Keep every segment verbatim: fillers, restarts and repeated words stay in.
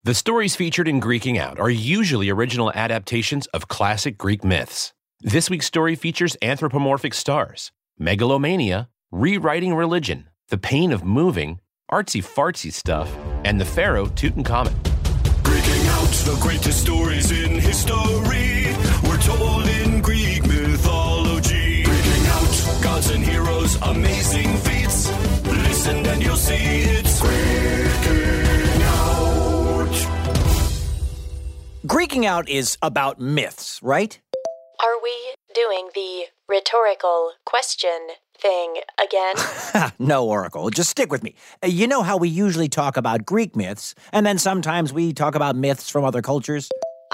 The stories featured in Greeking Out are usually original adaptations of classic Greek myths. This week's story features anthropomorphic stars, megalomania, rewriting religion, the pain of moving, artsy-fartsy stuff, and the pharaoh Tutankhamun. Greeking Out, the greatest stories in history were told in Greek mythology. Greeking Out, gods and heroes, amazing feats. Listen and you'll see it's Greeking Out. Greeking Out is about myths, right? Are we doing the rhetorical question thing again? No, Oracle. Just stick with me. Uh, You know how we usually talk about Greek myths, and then sometimes we talk about myths from other cultures?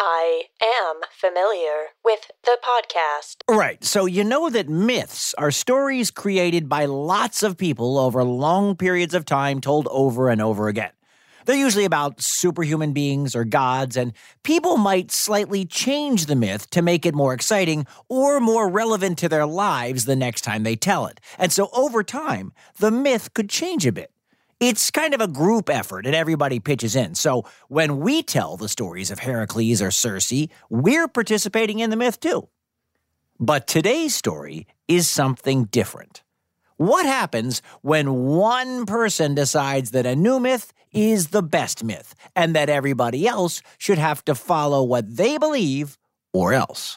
I am familiar with the podcast. Right. So you know that myths are stories created by lots of people over long periods of time told over and over again. They're usually about superhuman beings or gods, and people might slightly change the myth to make it more exciting or more relevant to their lives the next time they tell it. And so over time, the myth could change a bit. It's kind of a group effort and everybody pitches in. So when we tell the stories of Heracles or Circe, we're participating in the myth too. But today's story is something different. What happens when one person decides that a new myth is the best myth and that everybody else should have to follow what they believe or else?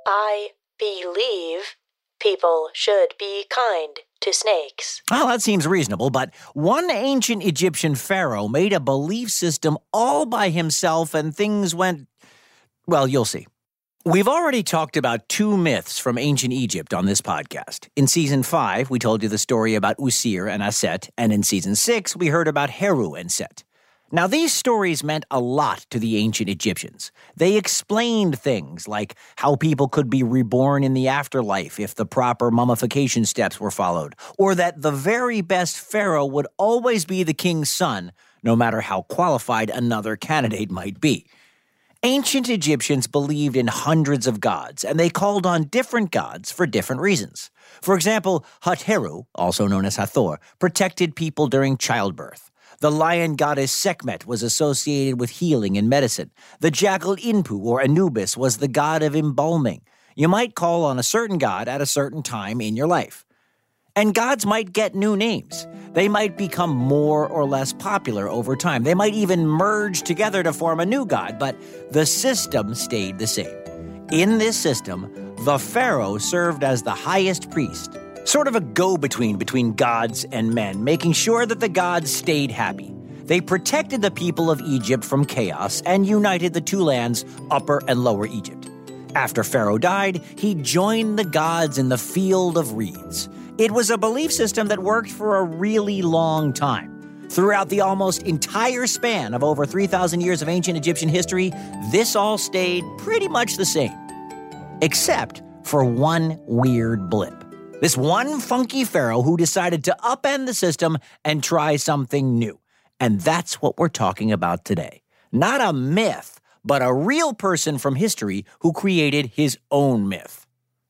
I believe people should be kind to snakes. Well, that seems reasonable, but one ancient Egyptian pharaoh made a belief system all by himself and things went, well, you'll see. We've already talked about two myths from ancient Egypt on this podcast. In season five, we told you the story about Usir and Aset, and in season six, we heard about Heru and Set. Now, these stories meant a lot to the ancient Egyptians. They explained things like how people could be reborn in the afterlife if the proper mummification steps were followed, or that the very best pharaoh would always be the king's son, no matter how qualified another candidate might be. Ancient Egyptians believed in hundreds of gods, and they called on different gods for different reasons. For example, Hathor, also known as Hathor, protected people during childbirth. The lion goddess Sekhmet was associated with healing and medicine. The jackal Inpu, or Anubis, was the god of embalming. You might call on a certain god at a certain time in your life. And gods might get new names. They might become more or less popular over time. They might even merge together to form a new god, but the system stayed the same. In this system, the pharaoh served as the highest priest, sort of a go-between between gods and men, making sure that the gods stayed happy. They protected the people of Egypt from chaos and united the two lands, Upper and Lower Egypt. After Pharaoh died, he joined the gods in the Field of Reeds. It was a belief system that worked for a really long time. Throughout the almost entire span of over three thousand years of ancient Egyptian history, this all stayed pretty much the same. Except for one weird blip. This one funky pharaoh who decided to upend the system and try something new. And that's what we're talking about today. Not a myth, but a real person from history who created his own myth.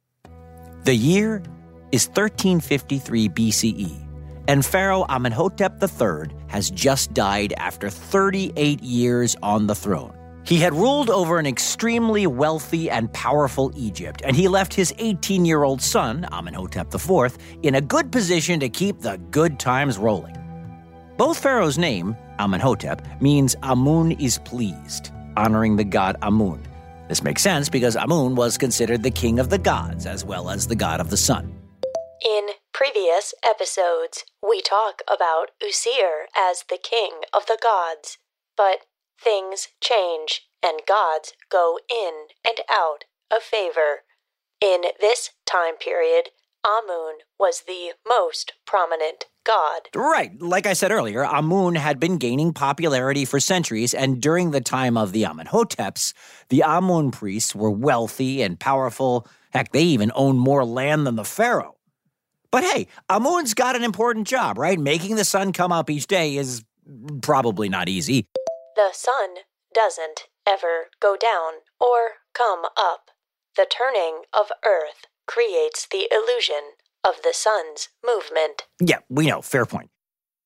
The year is thirteen fifty-three B C E, and Pharaoh Amenhotep the third has just died after thirty-eight years on the throne. He had ruled over an extremely wealthy and powerful Egypt, and he left his eighteen-year-old son, Amenhotep the fourth, in a good position to keep the good times rolling. Both pharaohs' name, Amenhotep, means Amun is pleased, honoring the god Amun. This makes sense because Amun was considered the king of the gods as well as the god of the sun. In previous episodes, we talk about Usir as the king of the gods, but things change and gods go in and out of favor. In this time period, Amun was the most prominent god. Right. Like I said earlier, Amun had been gaining popularity for centuries, and during the time of the Amenhoteps, the Amun priests were wealthy and powerful. Heck, they even owned more land than the pharaoh. But hey, Amun's got an important job, right? Making the sun come up each day is probably not easy. The sun doesn't ever go down or come up. The turning of Earth creates the illusion of the sun's movement. Yeah, we know. Fair point.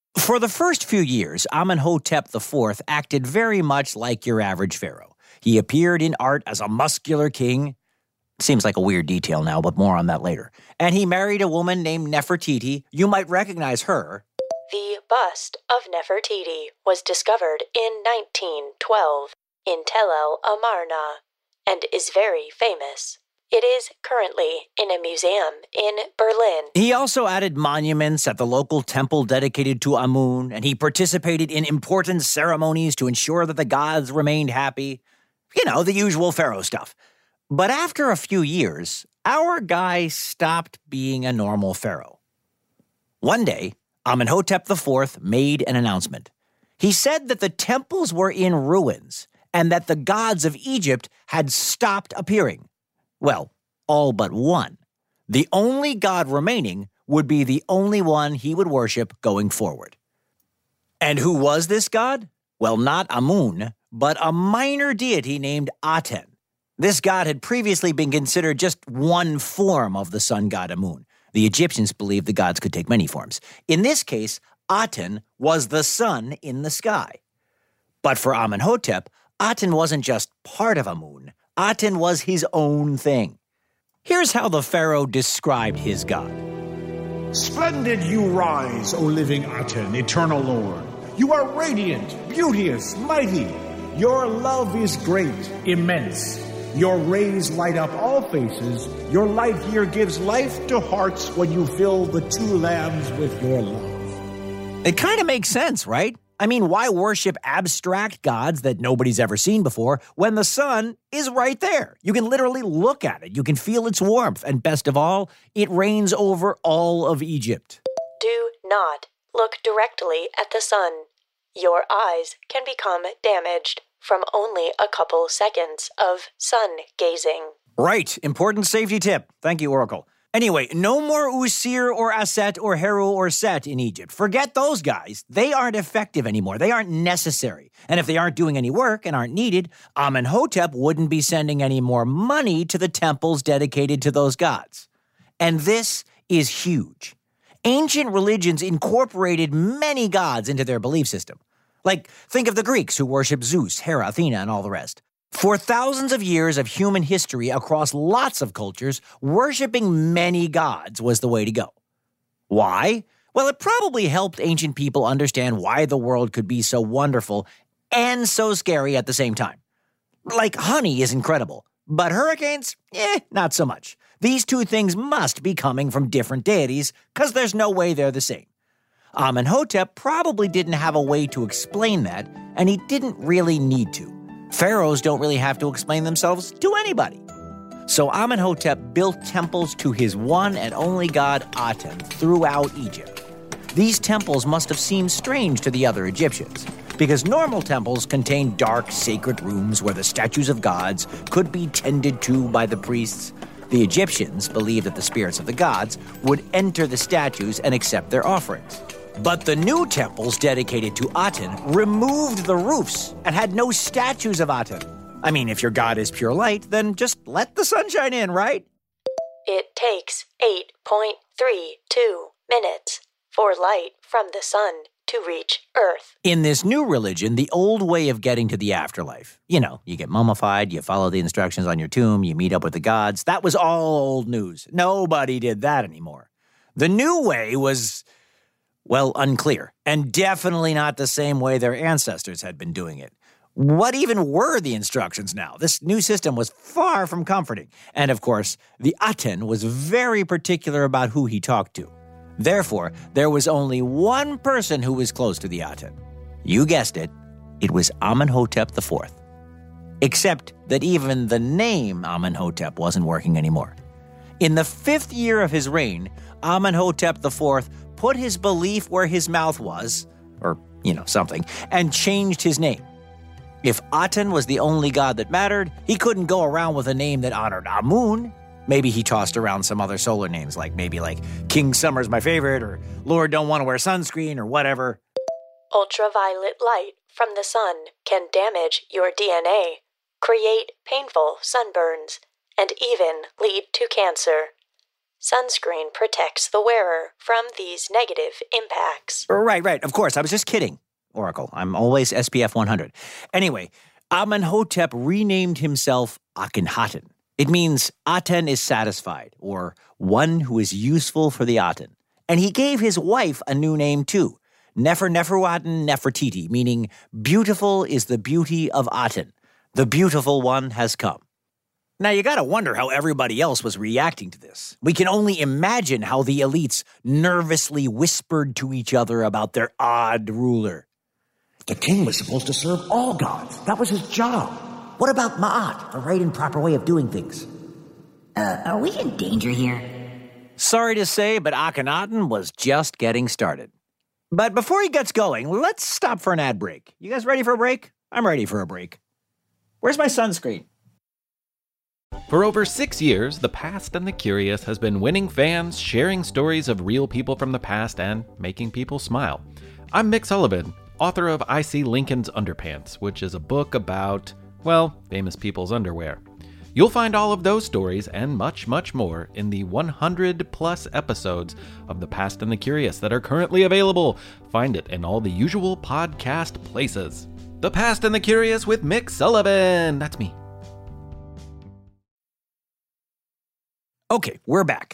For the first few years, Amenhotep the fourth acted very much like your average pharaoh. He appeared in art as a muscular king. Seems like a weird detail now, but more on that later. And he married a woman named Nefertiti. You might recognize her. The bust of Nefertiti was discovered in nineteen twelve in Tel El Amarna and is very famous. It is currently in a museum in Berlin. He also added monuments at the local temple dedicated to Amun, and he participated in important ceremonies to ensure that the gods remained happy. You know, the usual pharaoh stuff. But after a few years, our guy stopped being a normal pharaoh. One day, Amenhotep the fourth made an announcement. He said that the temples were in ruins and that the gods of Egypt had stopped appearing. Well, all but one. The only god remaining would be the only one he would worship going forward. And who was this god? Well, not Amun, but a minor deity named Aten. This god had previously been considered just one form of the sun god Amun. The Egyptians believed the gods could take many forms. In this case, Aten was the sun in the sky. But for Amenhotep, Aten wasn't just part of Amun. Aten was his own thing. Here's how the pharaoh described his god. Splendid you rise, O living Aten, eternal Lord. You are radiant, beauteous, mighty. Your love is great, immense. Your rays light up all faces. Your light here gives life to hearts when you fill the two lambs with your love. It kind of makes sense, right? I mean, why worship abstract gods that nobody's ever seen before when the sun is right there? You can literally look at it. You can feel its warmth. And best of all, it reigns over all of Egypt. Do not look directly at the sun. Your eyes can become damaged from only a couple seconds of sun gazing. Right. Important safety tip. Thank you, Oracle. Anyway, no more Usir or Aset or Heru or Set in Egypt. Forget those guys. They aren't effective anymore. They aren't necessary. And if they aren't doing any work and aren't needed, Amenhotep wouldn't be sending any more money to the temples dedicated to those gods. And this is huge. Ancient religions incorporated many gods into their belief system. Like, think of the Greeks who worship Zeus, Hera, Athena, and all the rest. For thousands of years of human history across lots of cultures, worshiping many gods was the way to go. Why? Well, it probably helped ancient people understand why the world could be so wonderful and so scary at the same time. Like, honey is incredible, but hurricanes? Eh, not so much. These two things must be coming from different deities, because there's no way they're the same. Amenhotep probably didn't have a way to explain that, and he didn't really need to. Pharaohs don't really have to explain themselves to anybody. So Amenhotep built temples to his one and only god Aten throughout Egypt. These temples must have seemed strange to the other Egyptians, because normal temples contain dark, sacred rooms where the statues of gods could be tended to by the priests. The Egyptians believed that the spirits of the gods would enter the statues and accept their offerings. But the new temples dedicated to Aten removed the roofs and had no statues of Aten. I mean, if your god is pure light, then just let the sunshine in, right? It takes eight point three two minutes for light from the sun to reach Earth. In this new religion, the old way of getting to the afterlife, you know, you get mummified, you follow the instructions on your tomb, you meet up with the gods, that was all old news. Nobody did that anymore. The new way was, well, unclear, and definitely not the same way their ancestors had been doing it. What even were the instructions now? This new system was far from comforting. And of course, the Aten was very particular about who he talked to. Therefore, there was only one person who was close to the Aten. You guessed it, it was Amenhotep the fourth. Except that even the name Amenhotep wasn't working anymore. In the fifth year of his reign, Amenhotep the fourth put his belief where his mouth was, or, you know, something, and changed his name. If Aten was the only god that mattered, he couldn't go around with a name that honored Amun. Maybe he tossed around some other solar names, like maybe like King Summer's my favorite, or Lord don't want to wear sunscreen, or whatever. Ultraviolet light from the sun can damage your D N A, create painful sunburns, and even lead to cancer. sunscreen protects the wearer from these negative impacts. Right, right. Of course. I was just kidding, Oracle. I'm always S P F one hundred. Anyway, Amenhotep renamed himself Akhenaten. It means Aten is satisfied, or one who is useful for the Aten. And he gave his wife a new name too, Nefer-Neferuaten Nefertiti, meaning beautiful is the beauty of Aten. The beautiful one has come. Now you gotta wonder how everybody else was reacting to this. We can only imagine how the elites nervously whispered to each other about their odd ruler. The king was supposed to serve all gods. That was his job. What about Ma'at, the right and proper way of doing things? Uh, are we in danger here? Sorry to say, but Akhenaten was just getting started. But before he gets going, let's stop for an ad break. You guys ready for a break? I'm ready for a break. Where's my sunscreen? For over six years, The Past and the Curious has been winning fans, sharing stories of real people from the past, and making people smile. I'm Mick Sullivan, author of I See Lincoln's Underpants, which is a book about, well, famous people's underwear. You'll find all of those stories and much, much more in the one hundred plus episodes of The Past and the Curious that are currently available. Find it in all the usual podcast places. The Past and the Curious with Mick Sullivan. That's me. Okay, we're back.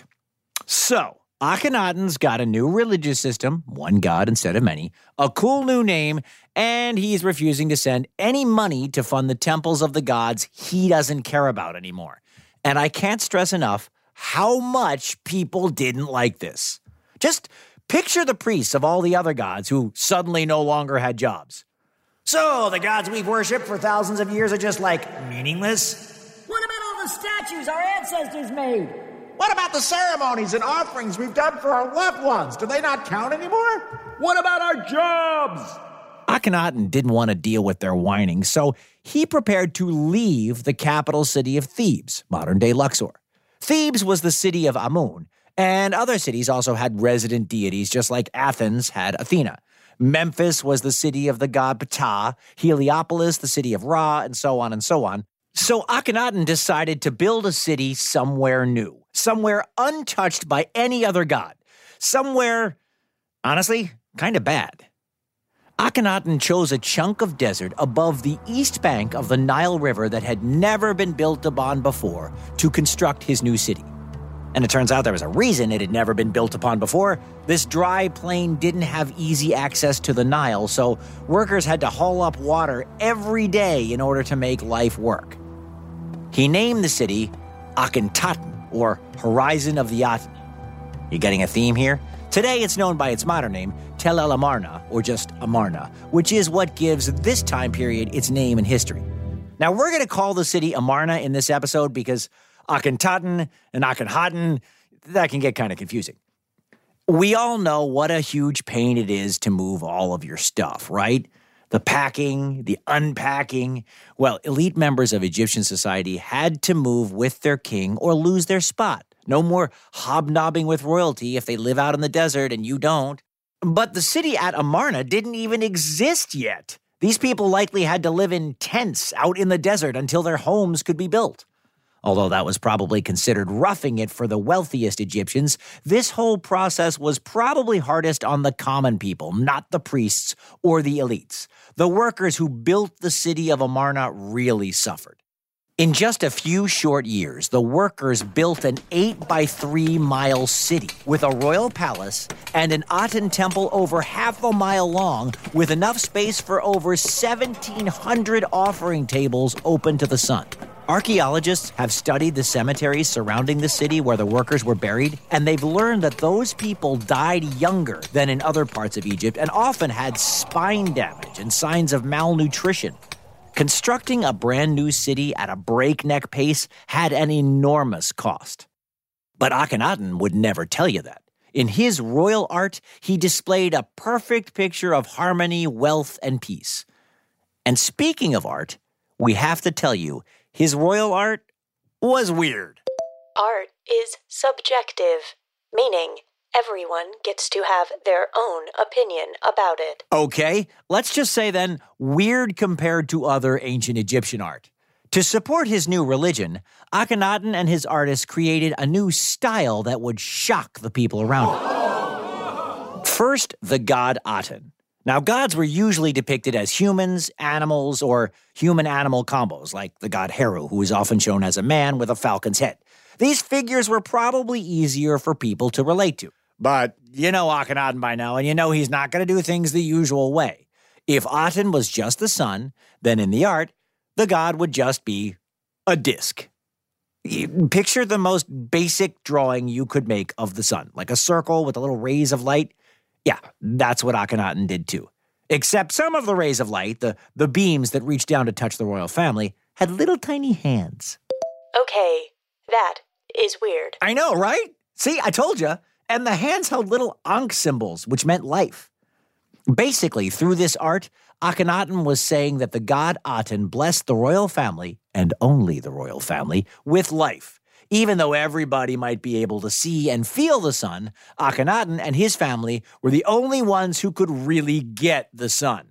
So, Akhenaten's got a new religious system, one god instead of many, a cool new name, and he's refusing to send any money to fund the temples of the gods he doesn't care about anymore. And I can't stress enough how much people didn't like this. Just picture the priests of all the other gods who suddenly no longer had jobs. So, the gods we've worshipped for thousands of years are just, like, meaningless? What about all the statues our ancestors made? What about the ceremonies and offerings we've done for our loved ones? Do they not count anymore? What about our jobs? Akhenaten didn't want to deal with their whining, so he prepared to leave the capital city of Thebes, modern-day Luxor. Thebes was the city of Amun, and other cities also had resident deities, just like Athens had Athena. Memphis was the city of the god Ptah, Heliopolis the city of Ra, and so on and so on. So Akhenaten decided to build a city somewhere new, somewhere untouched by any other god, somewhere, honestly, kind of bad. Akhenaten chose a chunk of desert above the east bank of the Nile River that had never been built upon before to construct his new city. And it turns out there was a reason it had never been built upon before. This dry plain didn't have easy access to the Nile, so workers had to haul up water every day in order to make life work. He named the city Akhetaten, or Horizon of the Aten. You getting a theme here? Today it's known by its modern name, Tel El Amarna, or just Amarna, which is what gives this time period its name in history. Now we're going to call the city Amarna in this episode because Akhetaten and Akhenaten, that can get kind of confusing. We all know what a huge pain it is to move all of your stuff, right? The packing, the unpacking. Well, elite members of Egyptian society had to move with their king or lose their spot. No more hobnobbing with royalty if they live out in the desert and you don't. But the city at Amarna didn't even exist yet. These people likely had to live in tents out in the desert until their homes could be built. Although that was probably considered roughing it for the wealthiest Egyptians, this whole process was probably hardest on the common people, not the priests or the elites. The workers who built the city of Amarna really suffered. In just a few short years, the workers built an eight by three mile city with a royal palace and an Aten temple over half a mile long with enough space for over seventeen hundred offering tables open to the sun. Archaeologists have studied the cemeteries surrounding the city where the workers were buried, and they've learned that those people died younger than in other parts of Egypt and often had spine damage and signs of malnutrition. Constructing a brand new city at a breakneck pace had an enormous cost. But Akhenaten would never tell you that. In his royal art, he displayed a perfect picture of harmony, wealth, and peace. And speaking of art, we have to tell you, his royal art was weird. Art is subjective, meaning everyone gets to have their own opinion about it. Okay, let's just say then, weird compared to other ancient Egyptian art. To support his new religion, Akhenaten and his artists created a new style that would shock the people around him. First, the god Aten. Now, gods were usually depicted as humans, animals, or human-animal combos, like the god Heru, who is often shown as a man with a falcon's head. These figures were probably easier for people to relate to. But you know Akhenaten by now, and you know he's not going to do things the usual way. If Aten was just the sun, then in the art, the god would just be a disc. Picture the most basic drawing you could make of the sun, like a circle with a little rays of light. Yeah, that's what Akhenaten did too. Except some of the rays of light, the, the beams that reached down to touch the royal family, had little tiny hands. Okay, that is weird. I know, right? See, I told you. And the hands held little Ankh symbols, which meant life. Basically, through this art, Akhenaten was saying that the god Aten blessed the royal family, and only the royal family, with life. Even though everybody might be able to see and feel the sun, Akhenaten and his family were the only ones who could really get the sun.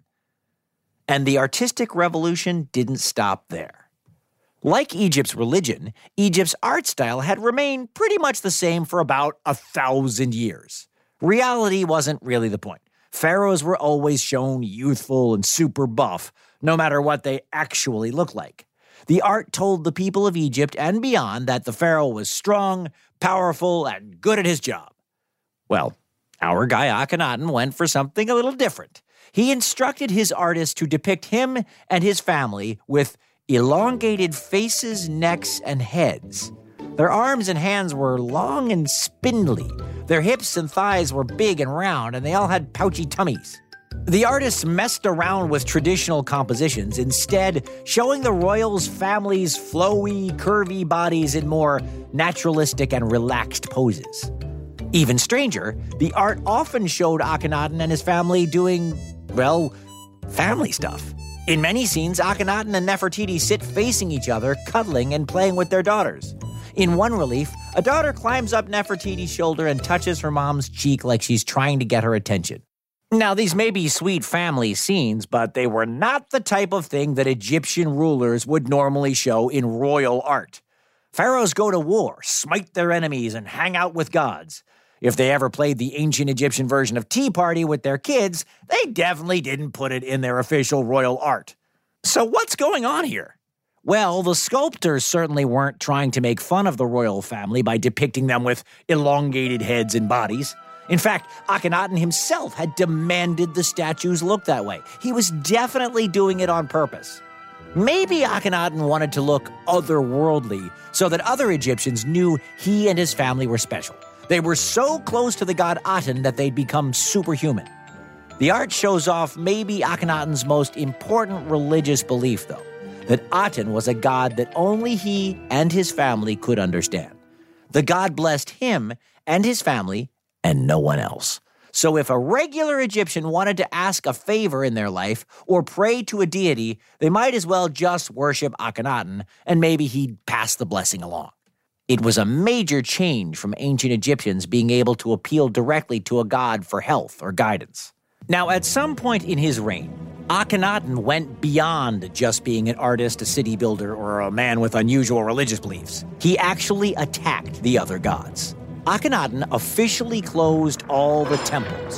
And the artistic revolution didn't stop there. Like Egypt's religion, Egypt's art style had remained pretty much the same for about a thousand years. Reality wasn't really the point. Pharaohs were always shown youthful and super buff, no matter what they actually looked like. The art told the people of Egypt and beyond that the pharaoh was strong, powerful, and good at his job. Well, our guy Akhenaten went for something a little different. He instructed his artists to depict him and his family with elongated faces, necks, and heads. Their arms and hands were long and spindly. Their hips and thighs were big and round, and they all had pouchy tummies. The artists messed around with traditional compositions, instead showing the royals' families' flowy, curvy bodies in more naturalistic and relaxed poses. Even stranger, the art often showed Akhenaten and his family doing, well, family stuff. In many scenes, Akhenaten and Nefertiti sit facing each other, cuddling and playing with their daughters. In one relief, a daughter climbs up Nefertiti's shoulder and touches her mom's cheek like she's trying to get her attention. Now, these may be sweet family scenes, but they were not the type of thing that Egyptian rulers would normally show in royal art. Pharaohs go to war, smite their enemies, and hang out with gods. If they ever played the ancient Egyptian version of Tea Party with their kids, they definitely didn't put it in their official royal art. So what's going on here? Well, the sculptors certainly weren't trying to make fun of the royal family by depicting them with elongated heads and bodies. In fact, Akhenaten himself had demanded the statues look that way. He was definitely doing it on purpose. Maybe Akhenaten wanted to look otherworldly so that other Egyptians knew he and his family were special. They were so close to the god Aten that they'd become superhuman. The art shows off maybe Akhenaten's most important religious belief, though, that Aten was a god that only he and his family could understand. The god blessed him and his family and no one else. So if a regular Egyptian wanted to ask a favor in their life or pray to a deity, they might as well just worship Akhenaten, and maybe he'd pass the blessing along. It was a major change from ancient Egyptians being able to appeal directly to a god for health or guidance. Now, at some point in his reign, Akhenaten went beyond just being an artist, a city builder, or a man with unusual religious beliefs. He actually attacked the other gods. Akhenaten officially closed all the temples,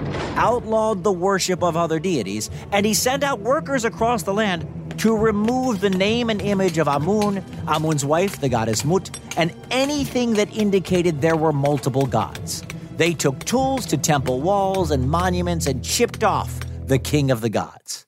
outlawed the worship of other deities, and he sent out workers across the land to remove the name and image of Amun, Amun's wife, the goddess Mut, and anything that indicated there were multiple gods. They took tools to temple walls and monuments and chipped off the king of the gods.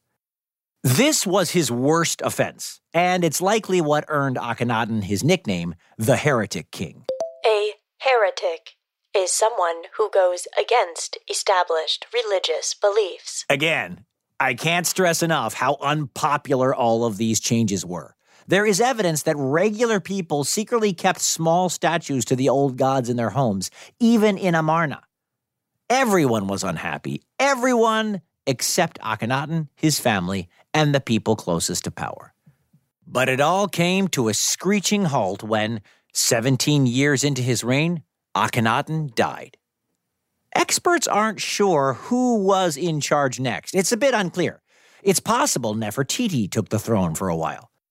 This was his worst offense, and it's likely what earned Akhenaten his nickname, the Heretic King. A heretic is someone who goes against established religious beliefs. Again, I can't stress enough how unpopular all of these changes were. There is evidence that regular people secretly kept small statues to the old gods in their homes, even in Amarna. Everyone was unhappy. Everyone except Akhenaten, his family, and the people closest to power. But it all came to a screeching halt when, seventeen years into his reign, Akhenaten died. Experts aren't sure who was in charge next. It's a bit unclear. It's possible Nefertiti took the throne for a while.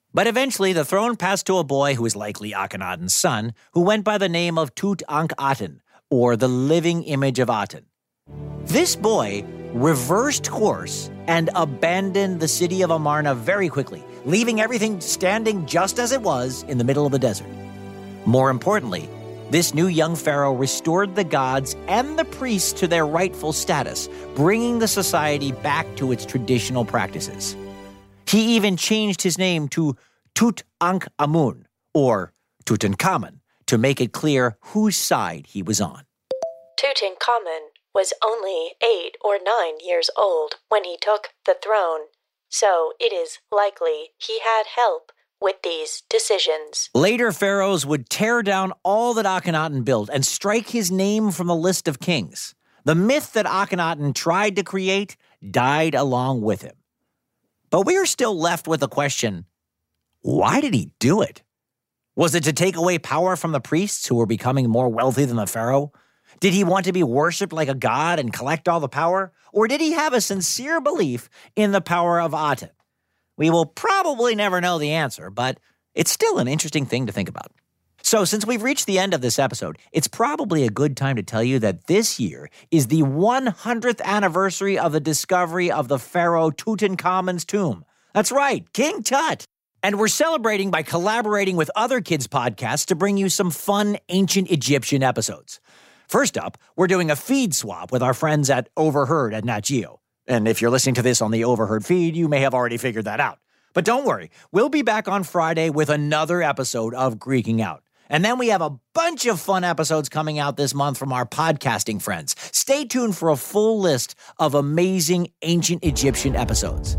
But eventually, the throne passed to a boy who was likely Akhenaten's son, who went by the name of Tutankhaten, or the living image of Aten. This boy reversed course and abandoned the city of Amarna very quickly, leaving everything standing just as it was in the middle of the desert. More importantly, this new young pharaoh restored the gods and the priests to their rightful status, bringing the society back to its traditional practices. He even changed his name to Tutankhamun, or Tutankhamun, to make it clear whose side he was on. Tutankhamun was only eight or nine years old when he took the throne, so it is likely he had help with these decisions. Later pharaohs would tear down all that Akhenaten built and strike his name from the list of kings. The myth that Akhenaten tried to create died along with him. But we are still left with the question, why did he do it? Was it to take away power from the priests who were becoming more wealthy than the pharaoh? Did he want to be worshipped like a god and collect all the power? Or did he have a sincere belief in the power of Aten? We will probably never know the answer, but it's still an interesting thing to think about. So since we've reached the end of this episode, it's probably a good time to tell you that this year is the one hundredth anniversary of the discovery of the pharaoh Tutankhamun's tomb. That's right, King Tut. And we're celebrating by collaborating with other kids' podcasts to bring you some fun ancient Egyptian episodes. First up, we're doing a feed swap with our friends at Overheard at Nat Geo. And if you're listening to this on the Overheard feed, you may have already figured that out. But don't worry, we'll be back on Friday with another episode of Greeking Out. And then we have a bunch of fun episodes coming out this month from our podcasting friends. Stay tuned for a full list of amazing ancient Egyptian episodes.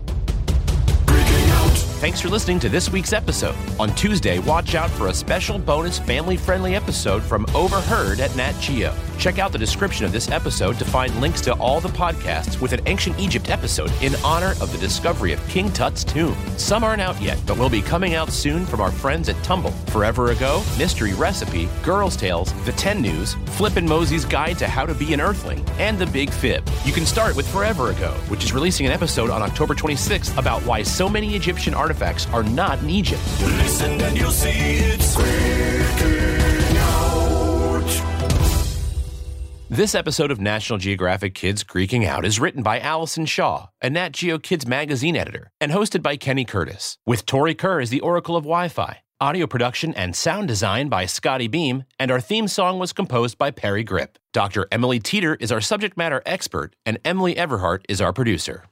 Thanks for listening to this week's episode. On Tuesday, watch out for a special bonus family-friendly episode from Overheard at Nat Geo. Check out the description of this episode to find links to all the podcasts with an Ancient Egypt episode in honor of the discovery of King Tut's tomb. Some aren't out yet, but will be coming out soon from our friends at Tumble. Forever Ago, Mystery Recipe, Girls' Tales, The ten News, Flip and Mosey's Guide to How to Be an Earthling, and The Big Fib. You can start with Forever Ago, which is releasing an episode on October twenty-sixth about why so many Egyptian artifacts are not in Egypt. Listen and you'll see it's Greeking Out. This episode of National Geographic Kids Greeking Out is written by Allison Shaw, a Nat Geo Kids magazine editor, and hosted by Kenny Curtis, with Tori Kerr as the Oracle of Wi-Fi. Audio production and sound design by Scotty Beam, and our theme song was composed by Perry Grip. Doctor Emily Teeter is our subject matter expert, and Emily Everhart is our producer.